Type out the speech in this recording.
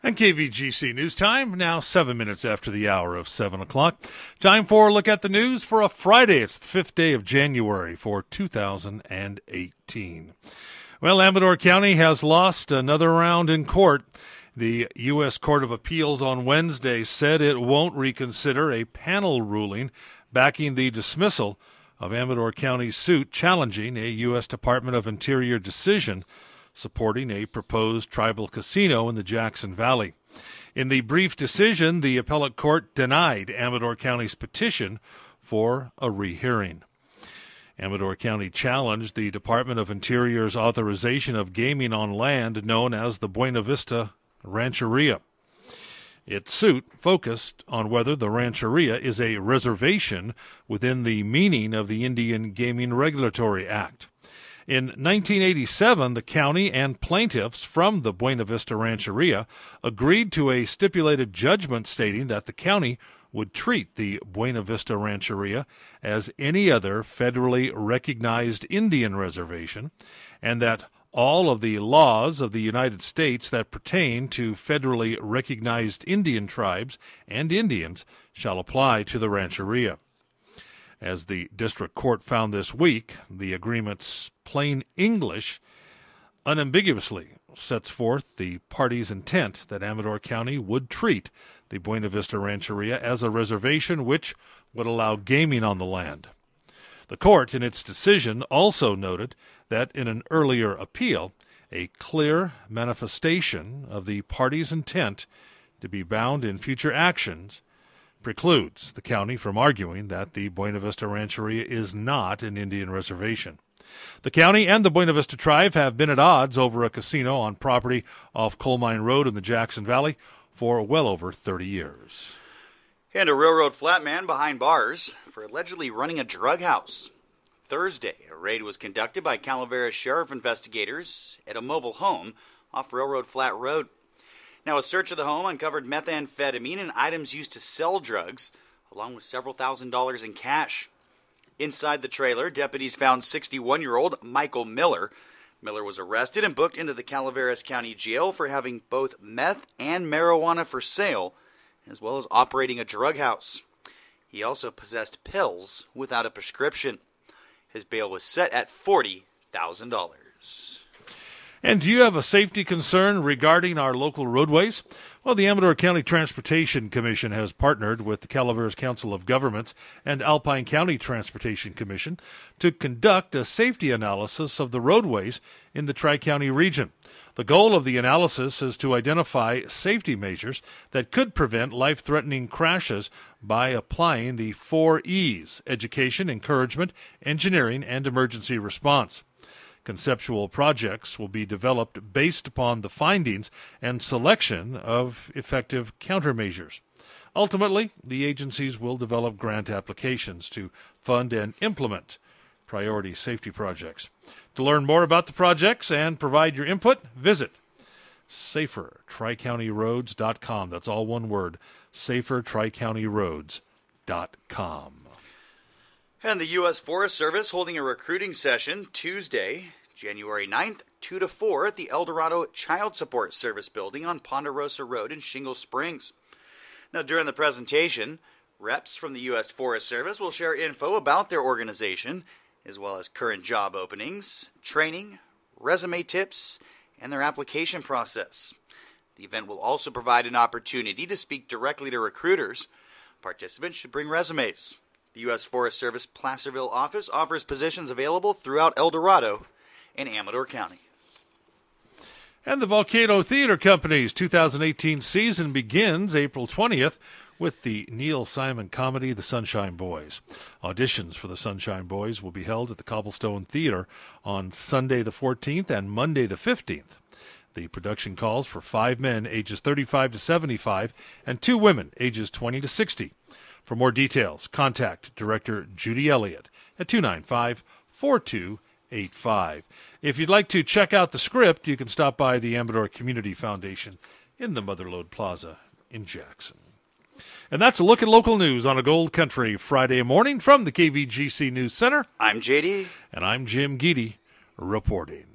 And KVGC News Time, now 7 minutes after the hour of 7 o'clock. Time for a look at the news for a Friday. It's the 5th day of January for 2018. Well, Amador County has lost another round in court. The U.S. Court of Appeals on Wednesday said it won't reconsider a panel ruling backing the dismissal of Amador County's suit challenging a U.S. Department of Interior decision supporting a proposed tribal casino in the Jackson Valley. In the brief decision, the appellate court denied Amador County's petition for a rehearing. Amador County challenged the Department of Interior's authorization of gaming on land known as the Buena Vista Rancheria. Its suit focused on whether the rancheria is a reservation within the meaning of the Indian Gaming Regulatory Act. In 1987, the county and plaintiffs from the Buena Vista Rancheria agreed to a stipulated judgment stating that the county would treat the Buena Vista Rancheria as any other federally recognized Indian reservation, and that all of the laws of the United States that pertain to federally recognized Indian tribes and Indians shall apply to the rancheria. As the district court found this week, the agreement's plain English unambiguously sets forth the parties' intent that Amador County would treat the Buena Vista Rancheria as a reservation which would allow gaming on the land. The court, in its decision, also noted that in an earlier appeal, a clear manifestation of the parties' intent to be bound in future actions precludes the county from arguing that the Buena Vista Rancheria is not an Indian reservation. The county and the Buena Vista tribe have been at odds over a casino on property off Coal Mine Road in the Jackson Valley for well over 30 years. And a railroad flatman behind bars for allegedly running a drug house. Thursday, a raid was conducted by Calaveras Sheriff investigators at a mobile home off Railroad Flat Road. Now, a search of the home uncovered methamphetamine and items used to sell drugs, along with several $1,000s in cash. Inside the trailer, deputies found 61-year-old Michael Miller. Miller was arrested and booked into the Calaveras County Jail for having both meth and marijuana for sale, as well as operating a drug house. He also possessed pills without a prescription. His bail was set at $40,000. And do you have a safety concern regarding our local roadways? Well, the Amador County Transportation Commission has partnered with the Calaveras Council of Governments and Alpine County Transportation Commission to conduct a safety analysis of the roadways in the Tri-County region. The goal of the analysis is to identify safety measures that could prevent life-threatening crashes by applying the 4 E's: education, encouragement, engineering, and emergency response. Conceptual projects will be developed based upon the findings and selection of effective countermeasures. Ultimately, the agencies will develop grant applications to fund and implement priority safety projects. To learn more about the projects and provide your input, visit safertricountyroads.com. That's all one word, safertricountyroads.com. And the U.S. Forest Service holding a recruiting session Tuesday, January 9th, 2 to 4 at the El Dorado Child Support Service building on Ponderosa Road in Shingle Springs. Now, during the presentation, reps from the U.S. Forest Service will share info about their organization, as well as current job openings, training, resume tips, and their application process. The event will also provide an opportunity to speak directly to recruiters. Participants should bring resumes. The U.S. Forest Service Placerville office offers positions available throughout El Dorado and Amador County. And the Volcano Theater Company's 2018 season begins April 20th with the Neil Simon comedy, The Sunshine Boys. Auditions for The Sunshine Boys will be held at the Cobblestone Theater on Sunday the 14th and Monday the 15th. The production calls for 5 men ages 35 to 75 and 2 women ages 20 to 60. For more details, contact Director Judy Elliott at 295-4285. If you'd like to check out the script, you can stop by the Amador Community Foundation in the Motherlode Plaza in Jackson. And that's a look at local news on a Gold Country Friday morning from the KVGC News Center. I'm JD. And I'm Jim Geedy reporting.